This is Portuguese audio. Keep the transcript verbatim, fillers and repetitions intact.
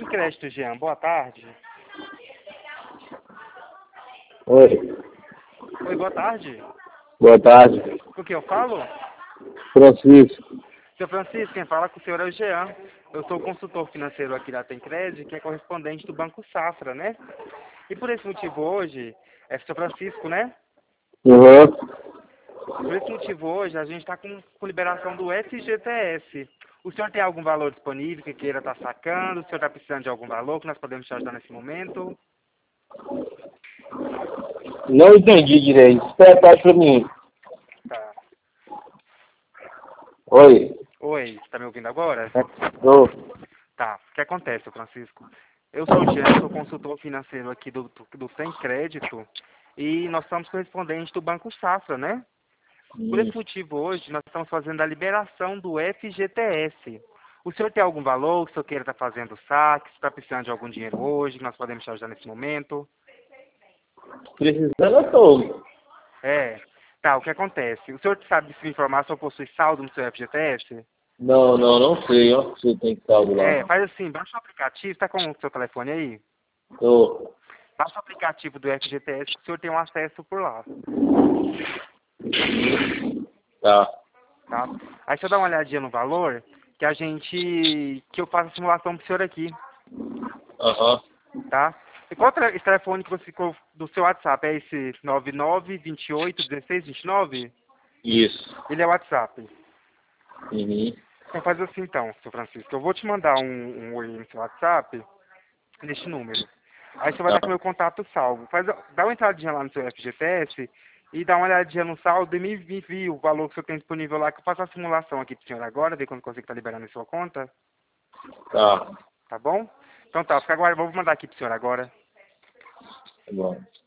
Crédito, Jean. Boa tarde. Oi, Oi, boa tarde. boa tarde. Com quem eu falo? Francisco. Seu Francisco, quem fala com o senhor é o Jean. Eu sou o consultor financeiro aqui da Tem Crédito, que é correspondente do Banco Safra, né? E por esse motivo hoje, é seu Francisco, né? Uhum. Por esse motivo hoje, a gente está com, com liberação do F G T S. O senhor tem algum valor disponível que queira estar sacando? O senhor está precisando de algum valor que nós podemos te ajudar nesse momento? Não entendi direito. Espera tarde pra mim. Tá. Oi. Oi, você está me ouvindo agora? Tô. Tá. O que acontece, seu Francisco? Eu sou o Jean, sou consultor financeiro aqui do, do, do Tem Crédito e nós somos correspondentes do Banco Safra, né? Por Hum. esse motivo, hoje, nós estamos fazendo a liberação do F G T S. O senhor tem algum valor que o senhor queira estar fazendo saque? Se está precisando de algum dinheiro hoje, que nós podemos te ajudar nesse momento? Precisando eu tô. É. Tá, o que acontece? O senhor sabe se me informar se eu possui saldo no seu F G T S? Não, não, não sei, ó. Se tem saldo lá, É, não. faz assim, baixa o aplicativo, está com o seu telefone aí? Tô. Baixa o aplicativo do F G T S que o senhor tem um acesso por lá, Tá. tá? Aí você dá uma olhadinha no valor, que a gente, que eu faço a simulação pro senhor aqui, Aham. tá? E qual é esse telefone que você ficou do seu WhatsApp? É esse nove nove, vinte e oito, dezesseis, vinte e nove? Isso. Ele é o WhatsApp. Uhum. Então faz assim então, seu Francisco. Eu vou te mandar um, um oi no seu WhatsApp, neste número. Aí você vai Tá. estar com o meu contato salvo. Faz, dá uma entradinha lá no seu F G T S e dá uma olhadinha no saldo e me envia o valor que você tem disponível lá, que eu faço a simulação aqui pro senhor agora, ver quando consegue estar liberando em sua conta. Tá. Tá bom? Então tá, fica agora, vou mandar aqui pro senhor agora. Tá bom.